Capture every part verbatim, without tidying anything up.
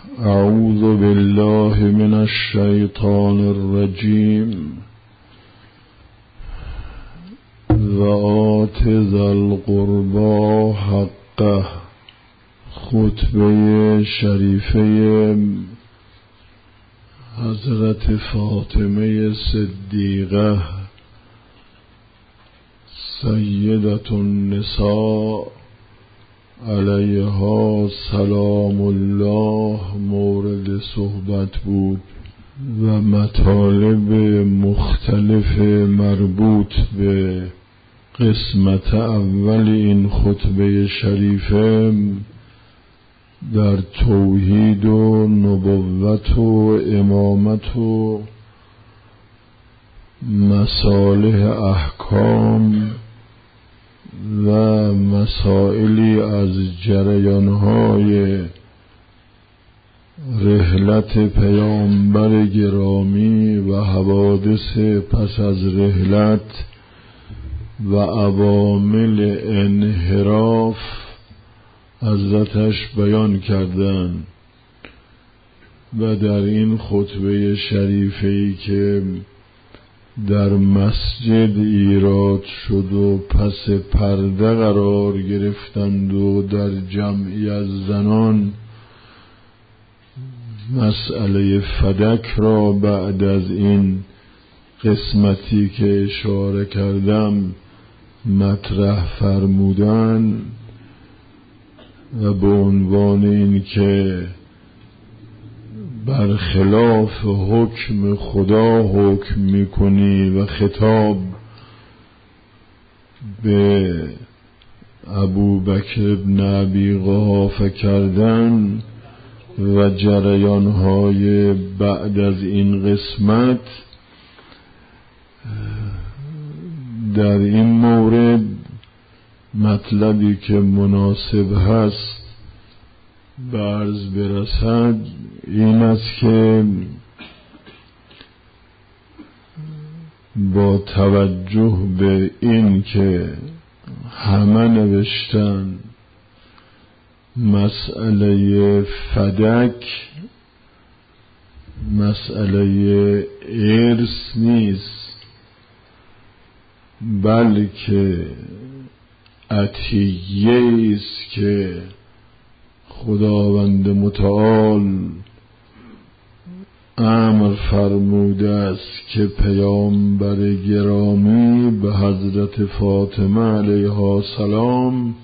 اعوذ بالله من الشیطان الرجیم و آت ذا القربى حقه. خطبه شریفه حضرت فاطمه صدیقه سیدة النساء علیها سلام الله مورد صحبت بود و مطالب مختلف مربوط به قسمت اول این خطبه شریفه در توحید و نبوت و امامت و مصالح احکام و مسائلی از جریانهای رحلت پیامبر گرامی و حوادث پس از رحلت و عوامل انحراف حضرتش بیان کردند و در این خطبه شریفه‌ای که در مسجد ایراد شد و پس پرده قرار گرفتند و در جمعی از زنان مسئله فدک را بعد از این قسمتی که اشاره کردم مطرح فرمودن و به عنوان این که برخلاف حکم خدا حکم میکنی و خطاب به ابوبکر بن ابی قحافه کردن و جریانهای بعد از این قسمت در این مورد مطلبی که مناسب هست به عرض برسد این است که با توجه به این که همه نوشتن مسئله فدک مسئله ارث نیست بلکه عطیه است که خداوند متعال امر فرموده است که پیامبر گرامی به حضرت فاطمه علیها السلام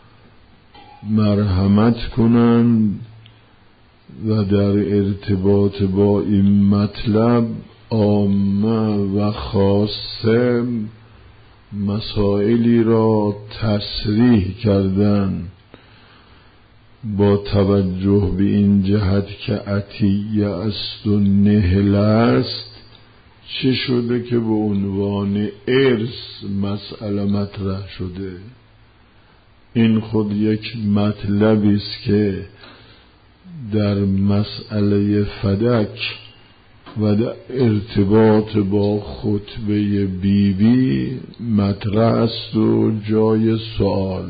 مرحمت کنند و در ارتباط با این مطلب عامه و خاصه مسائلی را تصریح کردند با توجه به این جهت که عطیه است و نهل است. چه شده که به عنوان ارث مسئله مطرح شده؟ این خود یک مطلبی است که در مسئله فدک و در ارتباط با خطبه بیبی بی مطرح است و جای سوال.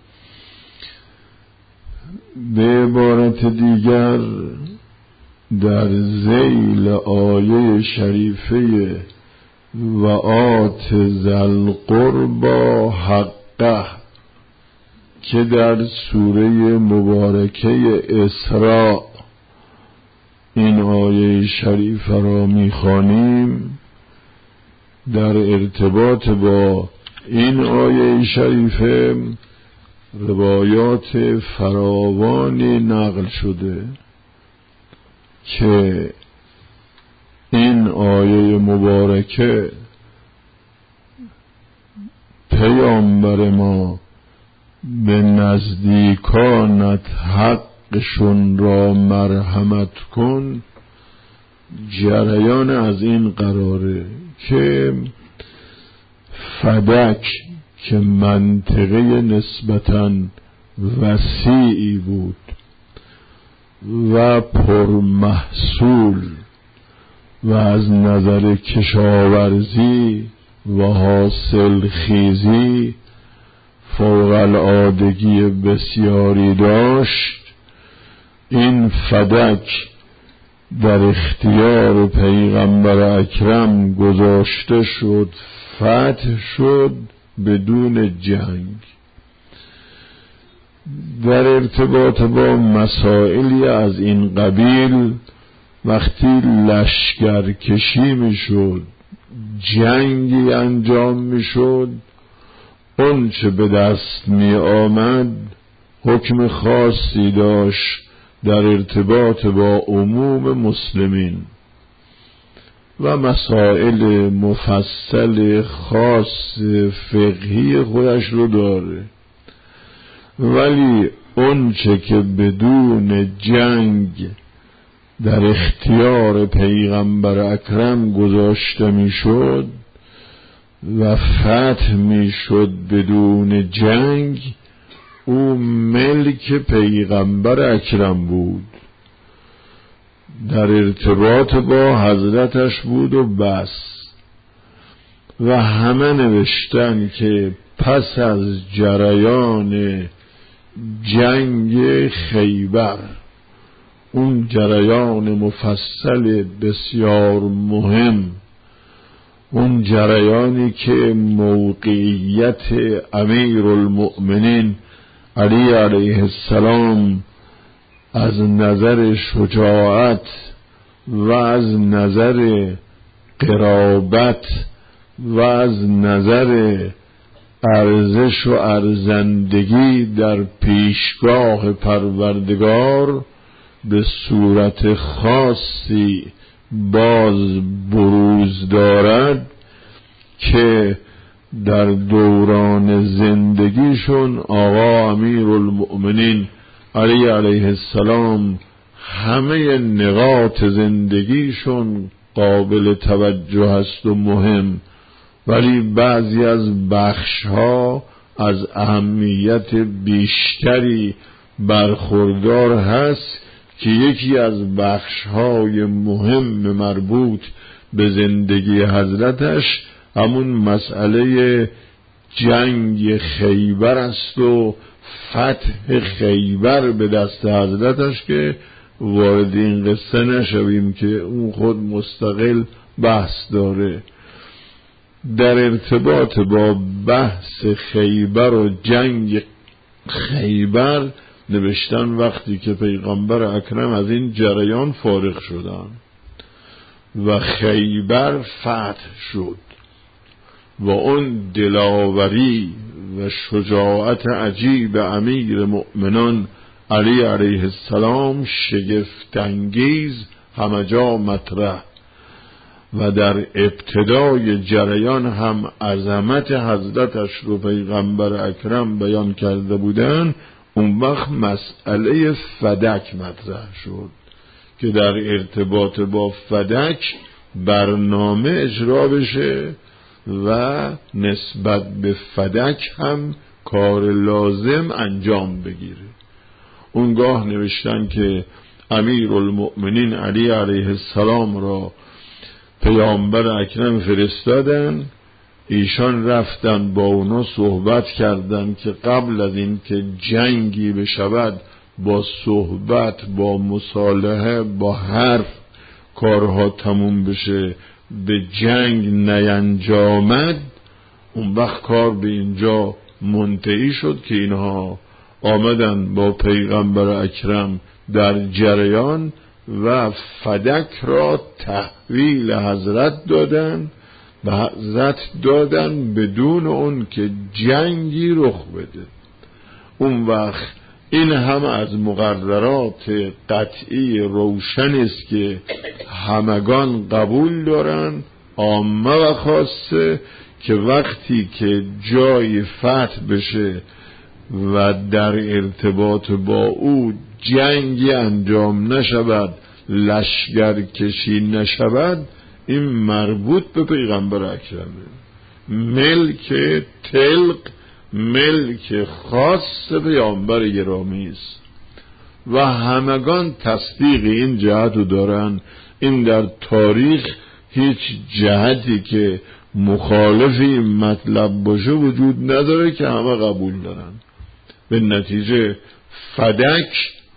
به عبارت دیگر در ذیل آیه شریفه و آت ذا القربى حقه که در سوره مبارکه اسراء این آیه شریفه را می‌خوانیم، در ارتباط با این آیه شریفه روایات فراوانی نقل شده که این آیه مبارکه پیامبر ما به نزدیکانت حقشون را مرحمت کن جریان از این قراره که فدک که منطقه نسبتاً وسیعی بود و پرمحصول و از نظر کشاورزی و حاصل خیزی فوق العادگی بسیاری داشت این فدک در اختیار پیغمبر اکرم گذاشته شد، فتح شد بدون جنگ. در ارتباط با مسائلی از این قبیل وقتی لشکر کشی می شد، جنگی انجام می شد، اون چه به دست می آمد حکم خاصی داشت در ارتباط با عموم مسلمین و مسائل مفصل خاص فقهی خودش رو داره، ولی اون چه که بدون جنگ در اختیار پیغمبر اکرم گذاشته می شد و فتح می شد بدون جنگ، او ملک پیغمبر اکرم بود، در ارتباط با حضرتش بود و بس. و همه نوشتن که پس از جریان جنگ خیبر، اون جریان مفصل بسیار مهم، اون جریانی که موقعیت امیرالمؤمنین علی علیه السلام از نظر شجاعت و از نظر قرابت و از نظر ارزش و ارزندگی در پیشگاه پروردگار به صورت خاصی باز بروز دارد که در دوران زندگیشون آقا امیرالمؤمنین علی علیه السلام همه نقاط زندگیشون قابل توجه است و مهم، ولی بعضی از بخشها از اهمیت بیشتری برخوردار هست که یکی از بخشهای مهم مربوط به زندگی حضرتش همون مسئله جنگ خیبر است و فتح خیبر به دست حضرتش که وارد این قصه نشویم که اون خود مستقل بحث داره. در ارتباط با بحث خیبر و جنگ خیبر نوشتن وقتی که پیغمبر اکرم از این جریان فارغ شدن و خیبر فتح شد و اون دلاوری و شجاعت عجیب امیر مؤمنان علی علیه السلام شگفت انگیز همه جا مطرح و در ابتدای جریان هم عظمت حضرتش رو پیغمبر اکرم بیان کرده بودن، اون وقت مسئله فدک مطرح شد که در ارتباط با فدک برنامه اجرا بشه و نسبت به فدک هم کار لازم انجام بگیره. اونگاه نوشتن که امیرالمؤمنین علی علیه السلام را پیامبر اکرم فرستادن، ایشان رفتن با اونا صحبت کردن که قبل از این که جنگی بشود با صحبت، با مصالحه، با حرف کارها تموم بشه، به جنگ نینجامد. اون وقت کار به اینجا منتهی شد که اینها آمدن با پیغمبر اکرم در جریان و فدک را تحویل حضرت دادن و حضرت دادن بدون اون که جنگی رخ بده. اون وقت این هم از مقررات قطعی روشن است که همگان قبول دارن، عامه و خاصه، که وقتی که جای فتح بشه و در ارتباط با او جنگی انجام نشود، لشگر کشی نشود، این مربوط به پیغمبر اکرمه، ملک تلق، ملک خاص پیامبر گرامی است و همگان تصدیق این جهت رو دارن. این در تاریخ هیچ جهتی که مخالف این مطلب باشه وجود نداره که همه قبول دارن. به نتیجه فدک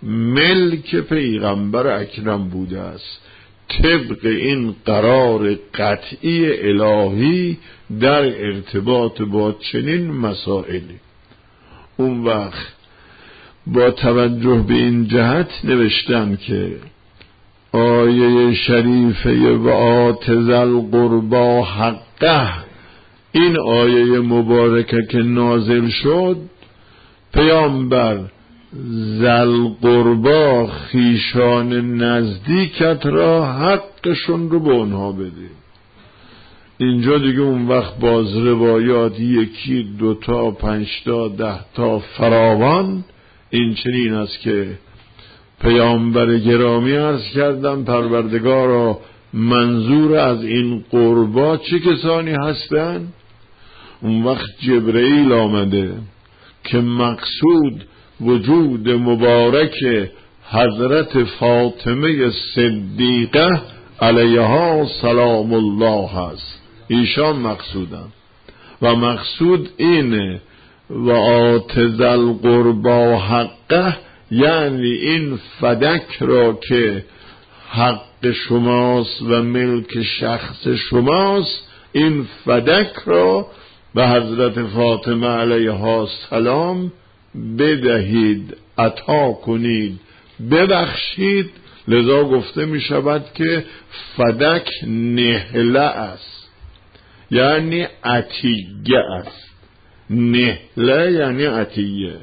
ملک پیغمبر اکرم بوده است، طبق این قرار قطعی الهی در ارتباط با چنین مسائلی. اون وقت با توجه به این جهت نوشتن که آیه شریفه و آت ذی القربی حقه، این آیه مبارکه که نازل شد، پیامبر ذی القربی خویشان نزدیکت را حقشون رو به اونها بده. اینجا دیگه اون وقت باز روایات یکی دوتا پنجتا دهتا فراوان این چنین است که پیامبر گرامی عرض کردم پروردگارا منظور از این قربا چه کسانی هستند؟ اون وقت جبرئیل آمده که مقصود وجود مبارک حضرت فاطمه صدیقه علیها سلام الله هست، ایشان مقصودن و مقصود اینه و آت ذی القربی حقه، یعنی این فدک را که حق شماست و ملک شخص شماست، این فدک را به حضرت فاطمه علیها السلام بدهید، عطا کنید، ببخشید. لذا گفته می شود که فدک نهله است، یعنی عطیه است. نهله یعنی عطیه.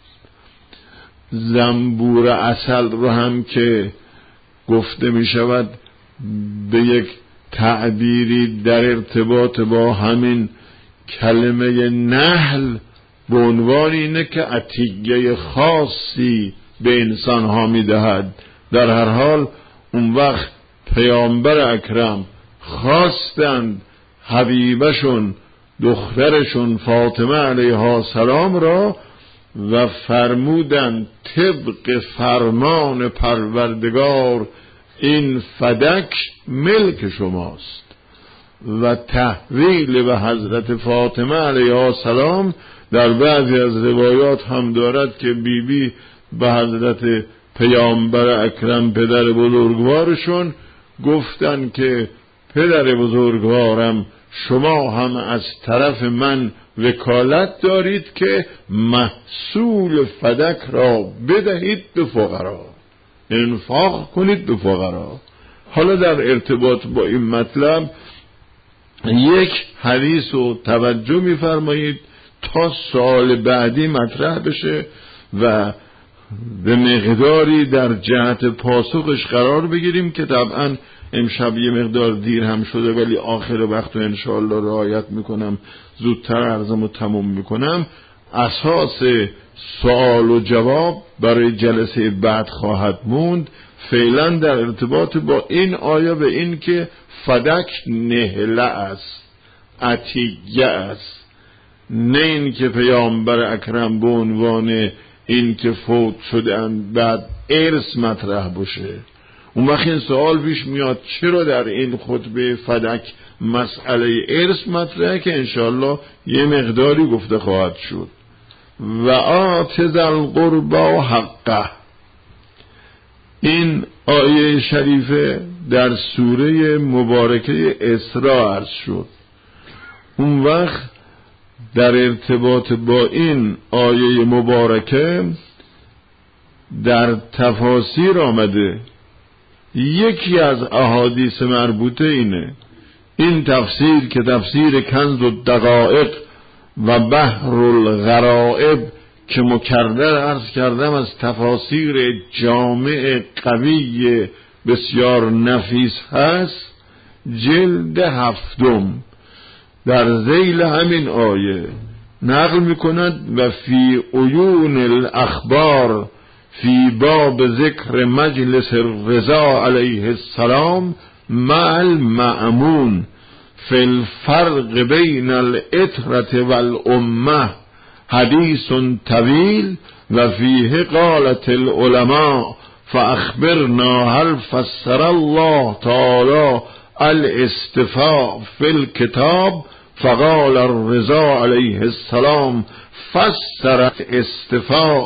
زنبور عسل رو هم که گفته می شود به یک تعبیری در ارتباط با همین کلمه نحل به عنوان اینه که عطیه خاصی به انسان ها می دهد. در هر حال اون وقت پیامبر اکرم خواستند حبیبشون دخترشون فاطمه علیها السلام را و فرمودند طبق فرمان پروردگار این فدک ملک شماست. و تحویل به حضرت فاطمه علیها السلام در بعضی از روایات هم دارد که بیبی بی به حضرت پیامبر اکرم پدر بزرگوارشون گفتن که پدر بزرگوارم شما هم از طرف من وکالت دارید که محصول فدک را بدهید به فقرا، انفاق کنید به فقرا. حالا در ارتباط با این مطلب یک حدیث رو توجه می‌فرمایید تا سال بعدی مطرح بشه و به مقداری در جهت پاسخش قرار بگیریم که طبعا امشب یه مقدار دیر هم شده ولی آخر وقت رو انشاءالله رعایت میکنم، زودتر عرضمو تموم میکنم. اساس سوال و جواب برای جلسه بعد خواهد موند. فعلا در ارتباط با این آیه به این که فدک نهله است، عطیه است، نه این که پیامبر اکرم به عنوان این که فوت شدن بعد ارث مطرح باشه. اون وقت این سوال پیش میاد چرا در این خطبه فدک مسئله ارث مطرحه که انشاءالله یه مقداری گفته خواهد شد. و آت ذی القربی حقه، این آیه شریفه در سوره مبارکه اسراء عرض شد. اون وقت در ارتباط با این آیه مبارکه در تفاسیر آمده. یکی از احادیث مربوطه اینه، این تفسیر که تفسیر کنز الدقایق و بحر الغرائب که مکرر عرض کردم از تفاسیر جامع قوی بسیار نفیس هست، جلد هفتم در ذیل همین آیه نقل میکند و فی عیون الاخبار فی باب ذکر مجلس الرضا علیه السلام مع المأمون فی الفرق بین العترة والامه حدیث طویل و فیه قالت العلماء فاخبرنا هل فسر الله تعالی الاستفاء فی الكتاب فقال الرضا علیه السلام فسر استفاء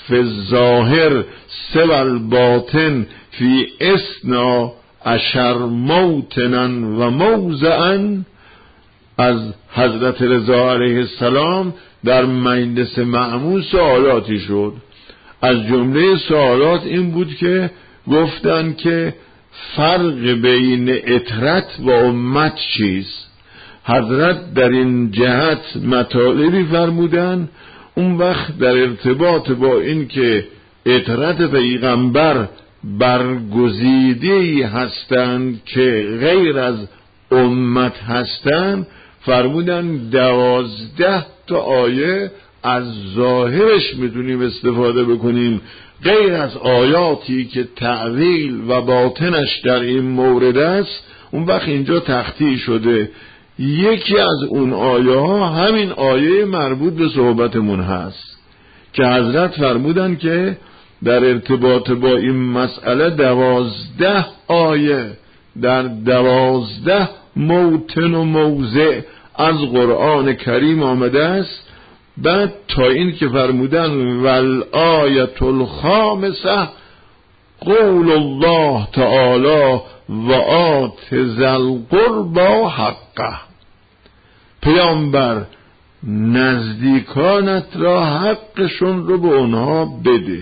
فی الظاهر سوى الباطن فی اثنا عشر موطنا و موضعا. از حضرت رضا علیه السلام در مجلس معمول سوالاتی شد. از جمله سوالات این بود که گفتن که فرق بین اطرت و امت چیست. حضرت در این جهت مطالبی فرمودن. اون وقت در ارتباط با این که اطرت پیغمبر برگزیده‌ای هستند که غیر از امت هستند، فرمودن دوازده تا آیه از ظاهرش میتونیم استفاده بکنیم، غیر از آیاتی که تعویل و باطنش در این مورد است. اون وقت اینجا تخطیع شده. یکی از اون آیه ها همین آیه مربوط به صحبتمون هست که حضرت فرمودن که در ارتباط با این مسئله دوازده آیه در دوازده موطن و موضع از قرآن کریم آمده است. بعد تا این که فرمودن والآیة الخامسه قول الله تعالی و آت ذی القربی حقه. پیامبر نزدیکانت را حقشون رو به اونها بده.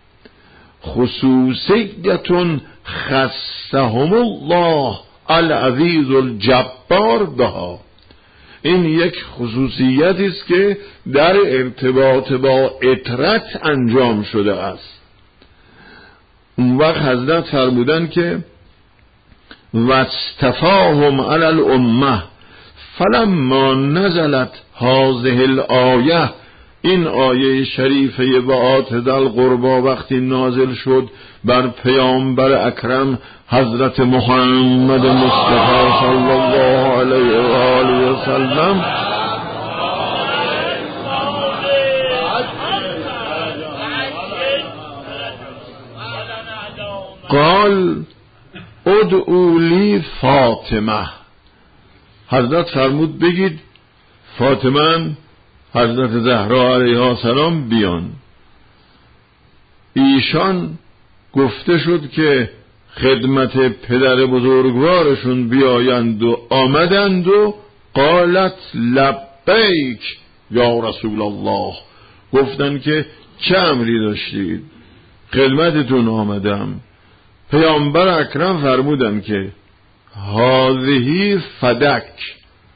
خصوصیتون خصهم الله العزیز الجبار بها. این یک خصوصیتی است که در ارتباط با اطرت انجام شده است. اون وقت حضرت فرمودن که واصطفاهم علی الامه فلما نزلت هذه الآیه. این آیه شریفه و آت ذی القربی وقتی نازل شد بر پیامبر اکرم حضرت محمد مصطفی صلی الله علیه و آله و سلم، قال ادعوا لی فاطمه. حضرت فرمود بگید فاطمه حضرت زهرا علیها السلام بیان. ایشان گفته شد که خدمت پدر بزرگوارشون بیایند و آمدند و قالت لبیک یا رسول الله. گفتن که چه امری داشتید؟ خدمتتون آمدم. پیامبر اکرم فرمودن که هذه فدک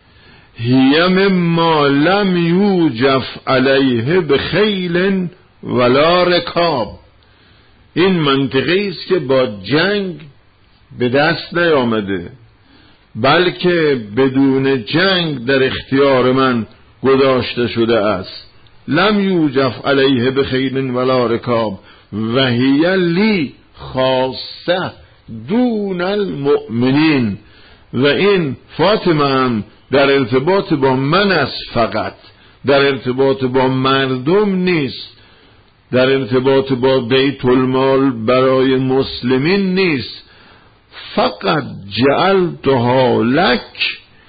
هی مما لم یوجف علیه بخیل ولا رکاب. این منطقه است که با جنگ به دست نیامده، بلکه بدون جنگ در اختیار من گذاشته شده است. لم یوجف علیه بخیل ولا رکاب و هی لی خاصه دون المؤمنین. و این فاطمه هم در ارتباط با من است، فقط در ارتباط با مردم نیست، در ارتباط با بیت المال برای مسلمین نیست. فقط جعلتها لک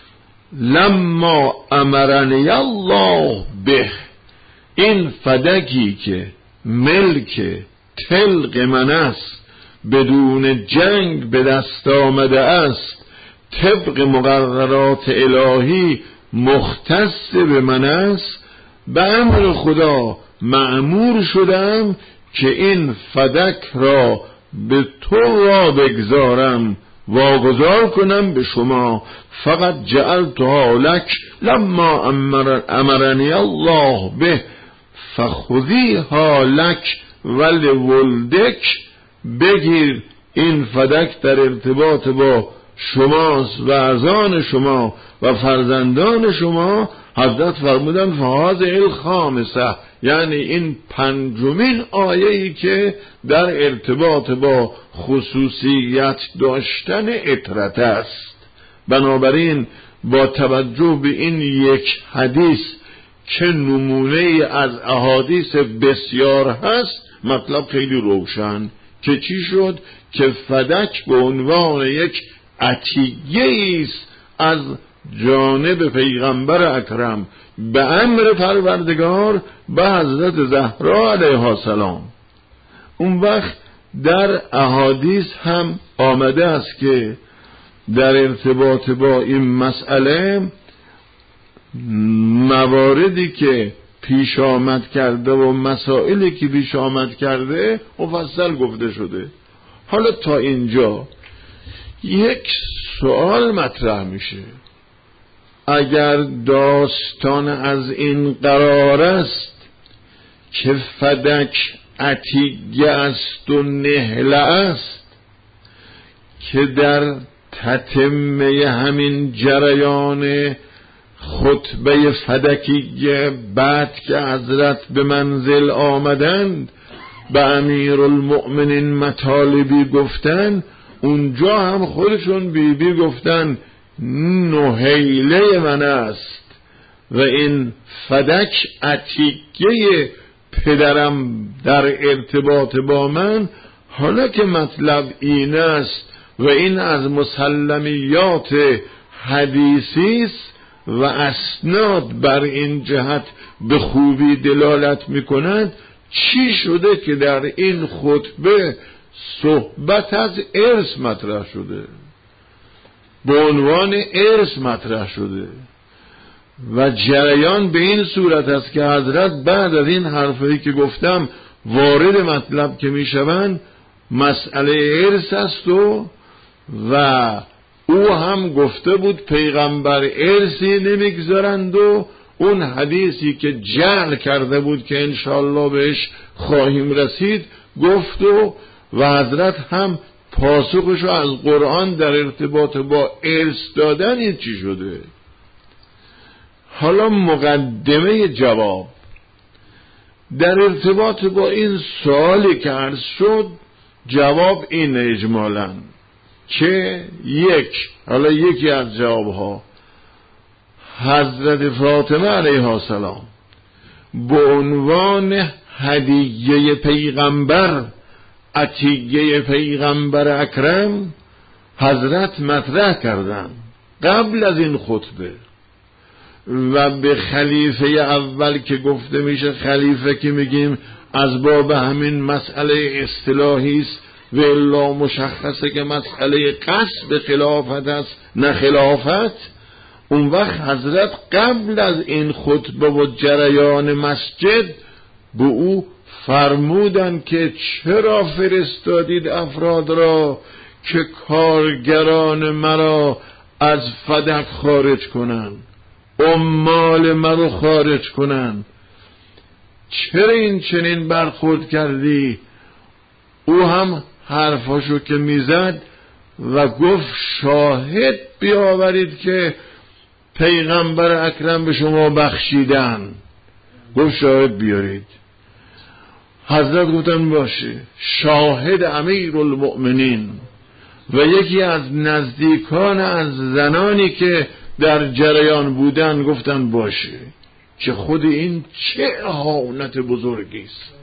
لما امرنی الله به. این فدکی که ملک تلق من است، بدون جنگ به دست آمده است، طبق مقررات الهی مختص به من است، به امر خدا مأمور شدم که این فدک را به تو را بگذارم، واگذار کنم به شما. فقط جعلتها لک لما امر امرنی الله به فخذیها لک ولولدک. بگیر این فدک در ارتباط با شماست و ازان شما و فرزندان شما. حضرت فرمودن فهذه الخامسه، یعنی این پنجمین آیه‌ای که در ارتباط با خصوصیت داشتن اطرت است. بنابراین با توجه به این یک حدیث که نمونه از احادیث بسیار هست، مطلب خیلی روشن که چی شد که فدک به عنوان یک عطیه است از جانب پیغمبر اکرم به امر پروردگار به حضرت زهرا علیها السلام. اون وقت در احادیث هم آمده است که در ارتباط با این مسئله مواردی که پیش آمد کرده و مسائلی که پیش آمد کرده مفصل گفته شده. حالا تا اینجا یک سوال مطرح میشه، اگر داستان از این قرار است که فدک عتیقه است و نهله است که در تتمه همین جریان خطبه فدکیه بعد که حضرت به منزل آمدند به امیرالمؤمنین مطالبی گفتن، اونجا هم خودشون بی بی گفتن نهیله من است و این فدک عتیقه پدرم در ارتباط با من. حالا که مطلب این است و این از مسلمیات حدیثی است و اسناد بر این جهت به خوبی دلالت می‌کند، چی شده که در این خطبه صحبت از ارث مطرح شده، به عنوان ارث مطرح شده و جریان به این صورت است که حضرت بعد از این حرفایی که گفتم وارد مطلب که میشوند مسئله ارث است و و او هم گفته بود پیغمبر ارثی نمیگذارند و اون حدیثی که جعل کرده بود که انشاءالله بهش خواهیم رسید گفت و و حضرت هم پاسخشو از قرآن در ارتباط با ارث دادن این چی شده. حالا مقدمه جواب در ارتباط با این سوالی که عرض شد، جواب این اجمالاً که یک، حالا یکی از جوابها، حضرت فاطمه علیها السلام به عنوان هدیه پیغمبر عتیقه پیغمبر اکرم حضرت مطرح کردن قبل از این خطبه و به خلیفه اول که گفته میشه، خلیفه که میگیم از باب همین مسئله اصطلاحی است و الا مشخصه که مسئله قصد خلافت است نه خلافت. اون وقت حضرت قبل از این خطبه و جریان مسجد به او فرمودن که چرا فرستادید افراد را که کارگران مرا از فدک خارج کنن، عمال مرا خارج کنن، چرا این چنین برخورد کردی؟ او هم حرفاشو که میزد و گفت شاهد بیاورید که پیغمبر اکرم به شما بخشیدن. گفت شاهد بیارید. حضرت گفتن باشه. شاهد امیرالمؤمنین و یکی از نزدیکان از زنانی که در جریان بودن گفتن باشه. که خود این چه اهانت بزرگی است.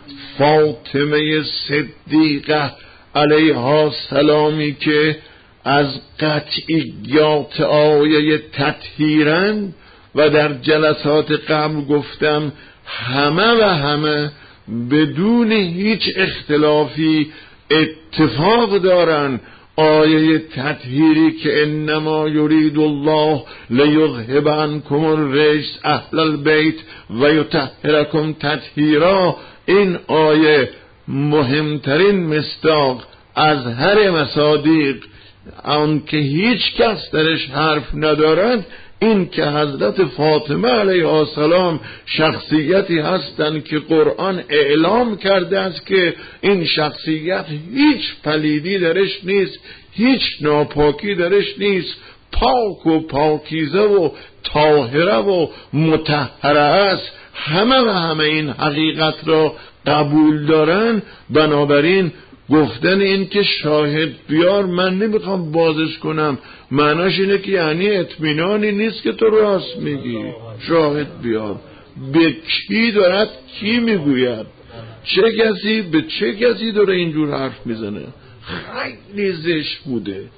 فاطمه صدیقه علیها السلامی که از قطعیات آیه تطهیرن و در جلسات قبل گفتم همه و همه بدون هیچ اختلافی اتفاق دارن آیه تطهیری که انما یرید الله لیذهب عنکم الرجس اهل البیت و یطهرکم تطهیرا، این آیه مهمترین مصداق از هر مصادیق آن که هیچ کس درش حرف ندارد این که حضرت فاطمه علیها السلام شخصیتی هستند که قرآن اعلام کرده است که این شخصیت هیچ پلیدی درش نیست، هیچ ناپاکی درش نیست، پاک و پاکیزه و طاهره و مطهره است. همه و همه این حقیقت را قبول دارن. بنابراین گفتن این که شاهد بیار من نمیخوام بازش کنم، معناش اینه که یعنی اطمینانی نیست که تو راست میگی. شاهد بیار به کی دارد، کی میگوید، چه کسی به چه کسی داره اینجور حرف میزنه. خیلی زشت بوده.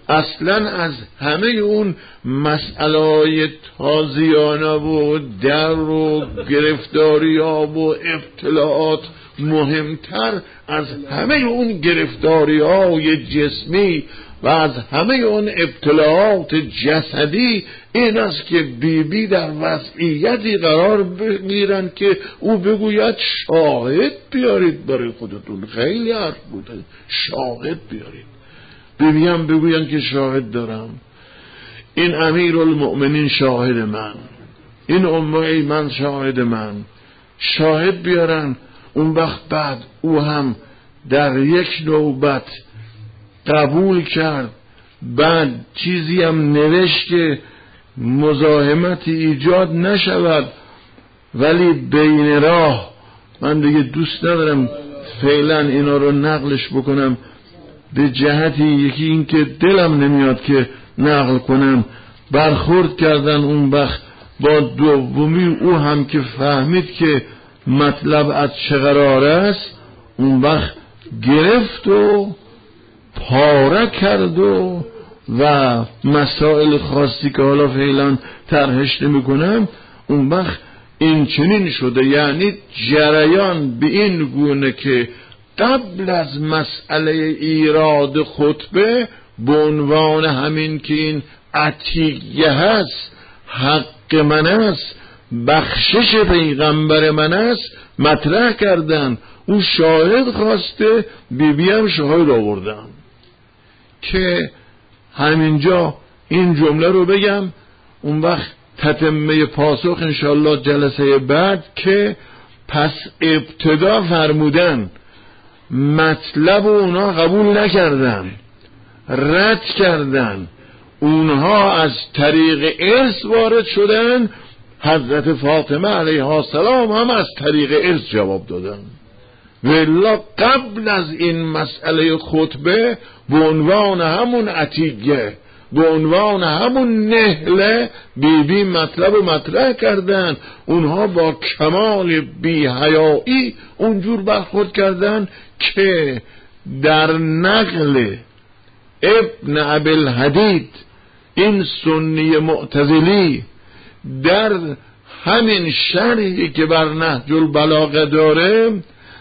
اصلا از همه اون مسئله تازیانه و در و گرفتاری ها و ابتلاعات مهمتر از همه اون گرفتاری های جسمی و از همه اون ابتلاعات جسدی این است که بی بی در وضعیتی قرار بگیرن که او بگوید شاهد بیارید برای خودتون. خیلی حرف بوده، شاهد بیارید. بی بی هم بگوین که شاهد دارم، این امیر المؤمنین شاهد من، این ام ایمن شاهد من. شاهد بیارن. اون وقت بعد او هم در یک نوبت قبول کرد، بعد چیزی هم نوشت که مزاحمتی ایجاد نشود، ولی بین راه من دیگه دوست ندارم فعلا اینا رو نقلش بکنم، به جهتی یکی این که دلم نمیاد که نقل کنم، برخورد کردن اون وقت با دومی او هم که فهمید که مطلب از چه قرار است، اون وقت گرفت و پاره کرد و و مسائل خاصی که حالا فعلا طرحش نمی‌کنم. اون وقت این چنین شده، یعنی جریان به این گونه که قبل از مسئله ایراد خطبه به عنوان همین که این عتیقه هست، حق من است، بخشش پیغمبر من است مطرح کردن. او شاهد خواسته، بی بی هم شاهد آوردن. که همینجا این جمله رو بگم، اون وقت تتمه پاسخ انشالله جلسه بعد، که پس ابتدا فرمودن مطلب اونا قبول نکردن، رد کردن، اونها از طریق ارث وارد شدن، حضرت فاطمه علیها السلام هم از طریق ارث جواب دادن. والله قبل از این مسئله خطبه به عنوان همون عتیقه، به عنوان همون نهله بی بی مطلب و مطرح کردن. اونها با کمال بی حیایی اونجور برخورد کردن که در نقل ابن ابی‌الحدید این سنی معتزلی در همین شرحی که بر نهج البلاغه داره،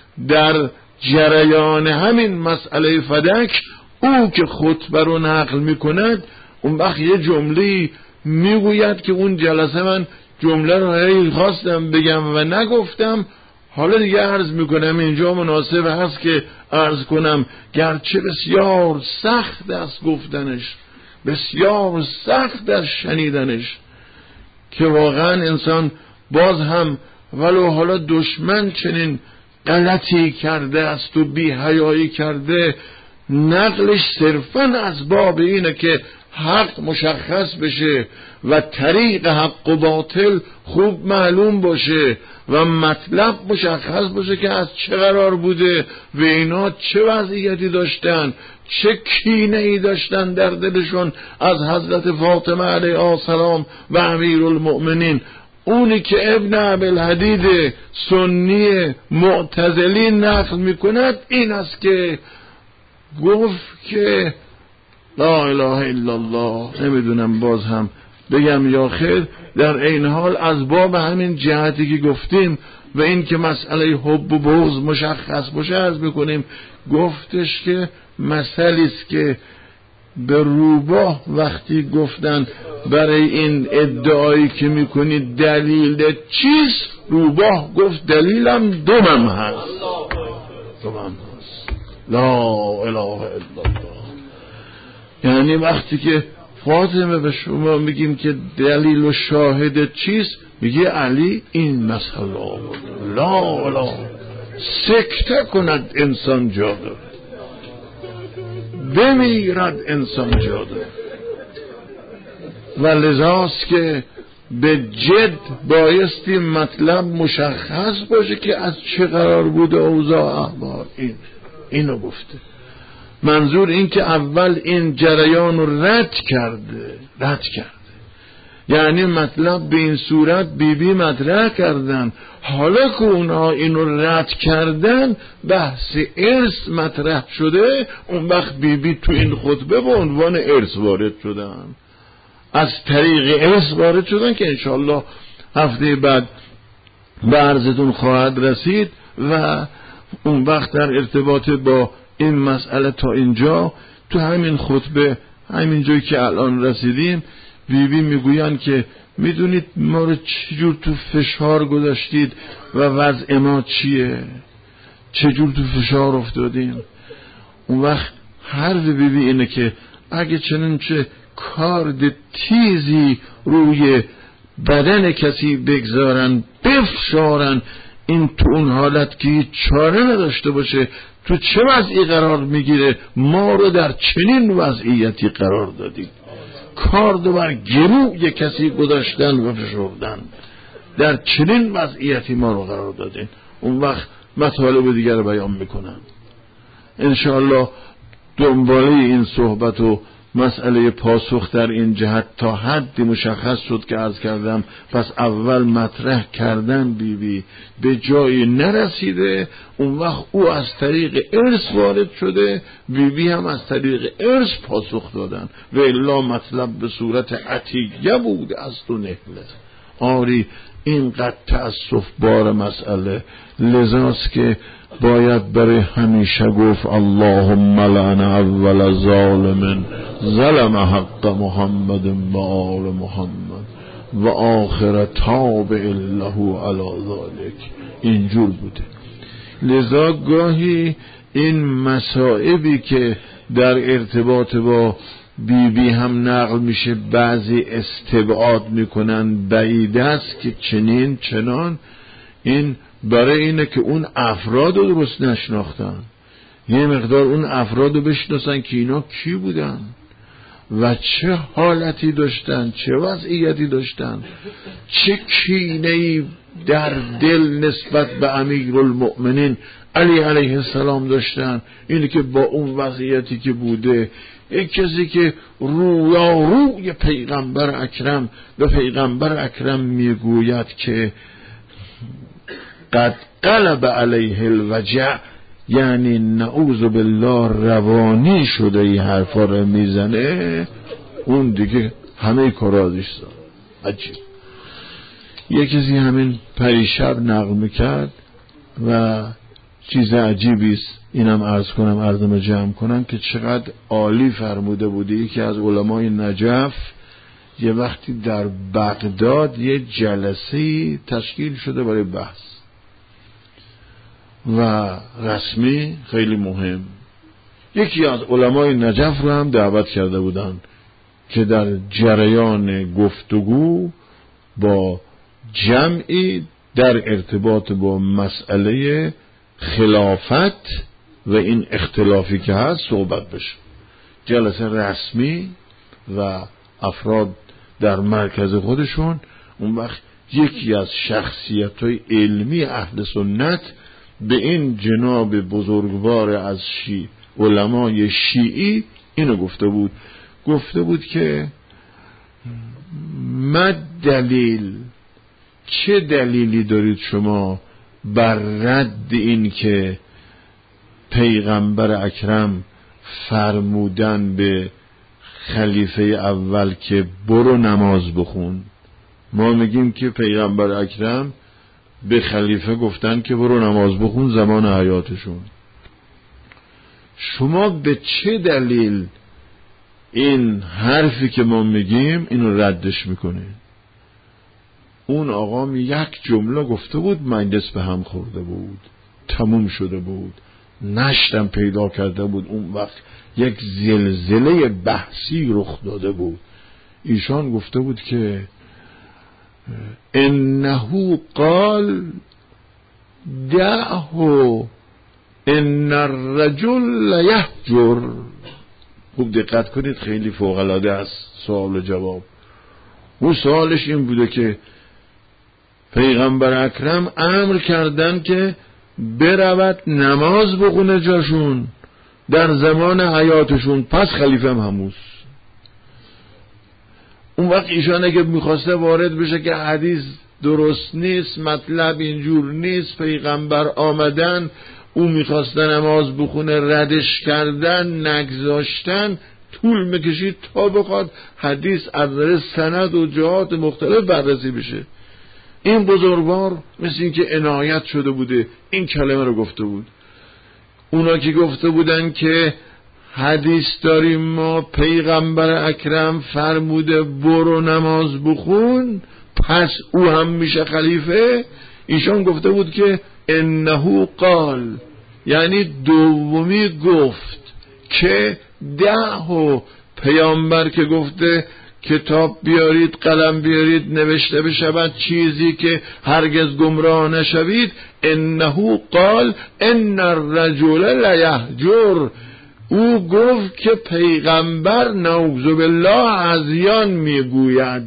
در جریان همین مسئله فدک، او که خطبه رو نقل میکند اون وقت یه جمله میگوید که اون جلسه من جمله رو هی خواستم بگم و نگفتم، حالا دیگه عرض میکنم. اینجا مناسب هست که عرض کنم، گرچه بسیار سخت است گفتنش، بسیار سخت است شنیدنش، که واقعا انسان باز هم ولو حالا دشمن چنین غلطی کرده است و بی حیایی کرده، نقلش صرفاً از باب اینه که حق مشخص بشه و طریق حق و باطل خوب معلوم باشه و مطلب مشخص باشه که از چه قرار بوده و اینا چه وضعیتی داشتن، چه کینه‌ای داشتن در دلشون از حضرت فاطمه علیها السلام و امیرالمؤمنین. اونی که ابن ابی‌الحدید سنی معتزلی نقل میکند این است که گفت که لا اله الا الله. نمیدونم باز هم بگم یا خیر، در این حال از باب همین جهتی که گفتیم و این که مسئله حب و بغض مشخص باشه عرض میکنیم. گفتش که مسئله است که به روباه وقتی گفتن برای این ادعایی که میکنید دلیل چیست، روباه گفت دلیلم دومم هست، دومم هست، لا اله الا الله. یعنی وقتی که فاطمه به شما میگیم که دلیل و شاهد چیست، میگه علی این مسئله آورد، لا اله. سکته کند انسان جا داره، بمیرد انسان جا داره. و لذاست که به جد بایستی مطلب مشخص باشه که از چه قرار بوده اوضاع احوال. این اینو گفته. منظور این که اول این جریان رو رد کرده رد کرده یعنی مطلب به این صورت بیبی بی مطرح کردن. حالا که اونها اینو رد کردن، بحث ارث مطرح شده، اون وقت بیبی بی تو این خطبه به عنوان ارث وارد شدن، از طریق ارث وارد شدن که انشاءالله هفته بعد به عرضتون خواهد رسید. و اون وقت در ارتباط با این مسئله تا اینجا تو همین خطبه، همین جایی که الان رسیدیم، بیبی بی میگوین که میدونید ما رو چجور تو فشار گذاشتید و وضع ما چیه، چجور تو فشار افتادیم. اون وقت حرف بیبی بی اینه که اگه چنانچه کارد تیزی روی بدن کسی بگذارن، بفشارن، این تو اون حالت که چاره نداشته باشه تو چه وضعی قرار میگیره. ما رو در چنین وضعیتی قرار دادید، کارد بر گروی کسی گذاشتن و فشردن، در چنین وضعیتی ما رو قرار دادین. اون وقت مطالب دیگر رو بیان میکنن انشاءالله. دنباله این صحبت و مسئله پاسخ در این جهت تا حدی مشخص شد که عرض کردم. پس اول مطرح کردن بیبی به جایی نرسیده، اون وقت او از طریق ارث وارد شده، بیبی هم از طریق ارث پاسخ دادن. و الا مطلب به صورت عتیقه بوده از تو نهله. آری اینقدر تأسف بار مسئله، لذاست که باید برای همیشه گفت اللهم لعن اول ظالم ظلم حق محمد و آل محمد و آخر تابع له علی ذلک. اینجور بوده. لذا گاهی این مسائبی که در ارتباط با بیبی بی هم نقل میشه، بعضی استبعاد میکنن بعید است که چنین چنان. این برای اینه که اون افراد رو درست نشناختن، یه مقدار اون افراد رو بشناسن که اینا کی بودن و چه حالتی داشتن، چه وضعیتی داشتن، چه کینه‌ای در دل نسبت به امیرالمؤمنین علی علیه السلام داشتن. اینه که با اون وضعیتی که بوده، یک کسی که رویاروی پیغمبر اکرم به پیغمبر اکرم میگوید که قد قلب علیه الوجع، یعنی نعوذ بالله روانی شده، این حرفا رو میزنه، اون دیگه همه کارازش داد. عجیب. یک کسی همین پریشب نقل میکرد و چیز عجیبی است. اینم عرض کنم، عرضم جمع کنم که چقدر عالی فرموده بوده. یکی از علمای نجف یه وقتی در بغداد یه جلسه تشکیل شده برای بحث و رسمی خیلی مهم، یکی از علمای نجف رو هم دعوت کرده بودن که در جریان گفتگو با جمعی در ارتباط با مسئله خلافت و این اختلافی که هست صحبت بشه. جلسه رسمی و افراد در مرکز خودشون. اون وقت یکی از شخصیت‌های علمی اهل سنت به این جناب بزرگوار از شیعه، علمای شیعی، اینو گفته بود. گفته بود که ما دلیل، چه دلیلی دارید شما بر رد این که پیغمبر اکرم فرمودن به خلیفه اول که برو نماز بخون؟ ما میگیم که پیغمبر اکرم به خلیفه گفتن که برو نماز بخون زمان حیاتشون. شما به چه دلیل این حرفی که ما میگیم اینو ردش میکنه؟ اون آقا یک جمله گفته بود، مجلس به هم خورده بود، تموم شده بود، نشتم پیدا کرده بود. اون وقت یک زلزله بحثی رخ داده بود. ایشان گفته بود که انه قال دعه ان الرجل لیهجر. خوب دقت کنید، خیلی فوق العاده است سوال و جواب. اون سوالش این بوده که پیغمبر اکرم امر کردن که برود نماز بخونه جاشون در زمان حیاتشون، پس خلیفه هم هموز. اون وقت ایشان اگه میخواسته وارد بشه که حدیث درست نیست، مطلب اینجور نیست، پیغمبر آمدن او میخواسته نماز بخونه ردش کردن، نگذاشتن، طول میکشید تا بخواد حدیث از نظر سند و جهات مختلف بررسی بشه. این بزرگوار مثل این که عنایت شده بوده این کلمه رو گفته بود. اونا که گفته بودن که حدیث داریم ما پیغمبر اکرم فرموده برو نماز بخون پس او هم میشه خلیفه، ایشان گفته بود که انه قال، یعنی دومی گفت که ده و پیامبر که گفته کتاب بیارید قلم بیارید نوشته بشود چیزی که هرگز گمراه نشوید، انه قال ان الرجل لیهجر، او گفت که پیغمبر نعوذ بالله عصیان میگوید.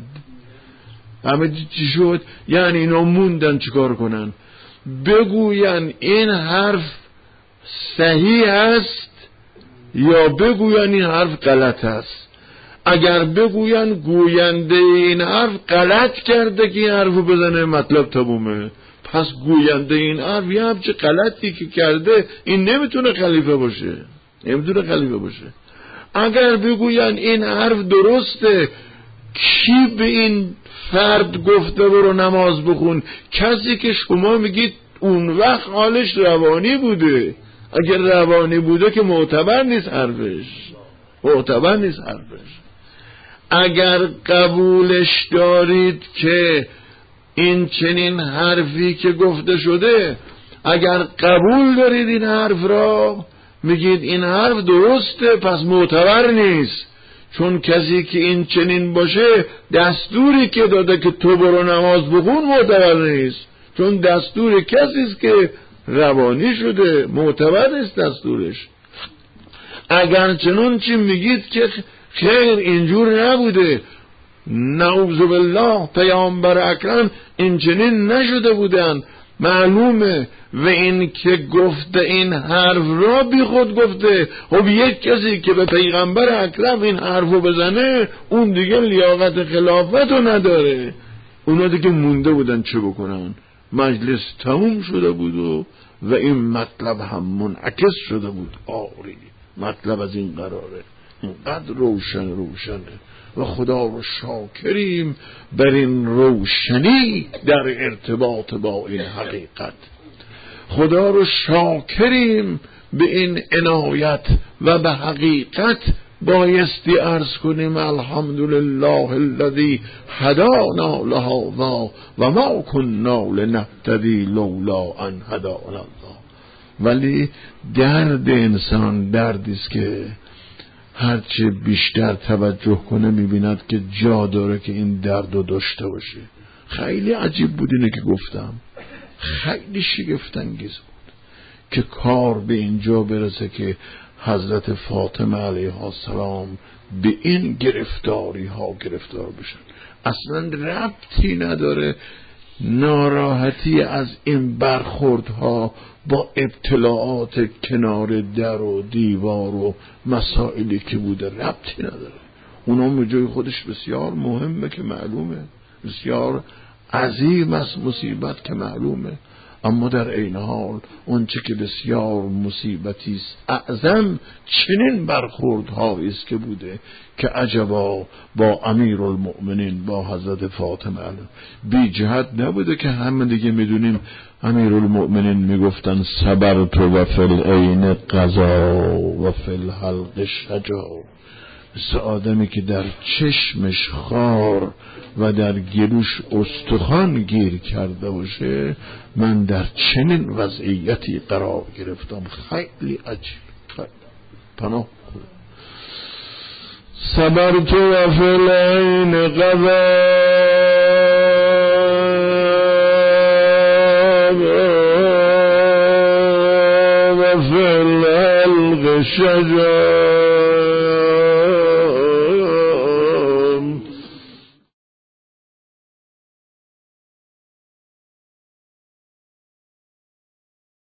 همه چی شد؟ یعنی اینا موندن چیکار کنن؟ بگوین این حرف صحیح است یا بگوین این حرف غلط است. اگر بگوین گوینده این حرف غلط کرده که این حرفو بزنه مطلب تمومه، پس گوینده این حرف یه همچه غلطی که کرده این نمیتونه خلیفه باشه، نمیتونه خلیفه باشه. اگر بگوین این حرف درسته، کی به این فرد گفته برو نماز بخون؟ کسی که شما میگید اون وقت حالش روانی بوده. اگر روانی بوده که معتبر نیست حرفش، معتبر نیست حرفش. اگر قبولش دارید که این چنین حرفی که گفته شده، اگر قبول دارید این حرف را، میگید این حرف درسته، پس معتبر نیست. چون کسی که این چنین باشه دستوری که داده که تو برو نماز بخون معتبر نیست، چون دستور کسی است که روانی شده، معتبر نیست دستورش. اگر چنون چی میگید که خیر اینجور نبوده، نعوذ بالله پیامبر اکرم این چنین نشده بودن، معلومه، و این که گفته این حرف را بی خود گفته. خب یک کسی که به پیغمبر اکرم این حرفو بزنه اون دیگه لیاقت خلافت رو نداره. اونا دیگه مونده بودن چه بکنن؟ مجلس تموم شده بود و و این مطلب هم منعکس شده بود. آری مطلب از این قراره، اینقدر روشن روشنه و خدا رو شاکریم بر این روشنی در ارتباط با این حقیقت. خدا رو شاکریم به این عنایت و به حقیقت بایستی عرض کنیم الحمدلله الذی هدانا لهذا و ما كنا لنهتدی لولا ان هدانا الله. ولی درد انسان دردی است که هرچه بیشتر توجه کنه میبیند که جا داره که این درد رو داشته باشه. خیلی عجیب بود اینه که گفتم، خیلی شگفت‌انگیز بود که کار به اینجا برسه که حضرت فاطمه علیها السلام به این گرفتاری ها گرفتار بشن. اصلا ربطی نداره ناراحتی از این برخوردها با ابتلاعات کنار در و دیوار و مسائلی که بوده، ربطی نداره. اونا به جای خودش بسیار مهمه که معلومه، بسیار عظیم است مصیبت که معلومه، اما در عین حال اون چه که بسیار مصیبتی است اعظم چنین برخوردهایی است که بوده که عجبا با امیرالمؤمنین با حضرت فاطمه بی جهت نبوده که همه دیگه میدونیم امیرالمؤمنین میگفتن صبرت و فی العین قضا و فی الحلق شجا. مثل آدمی که در چشمش خار و در گلوش استخوان گیر کرده باشه، من در چنین وضعیتی قرار گرفتم. خیلی عجیب، خیلی پناه خدا. صبرت و فی العین قضا و فی الحلق شجا.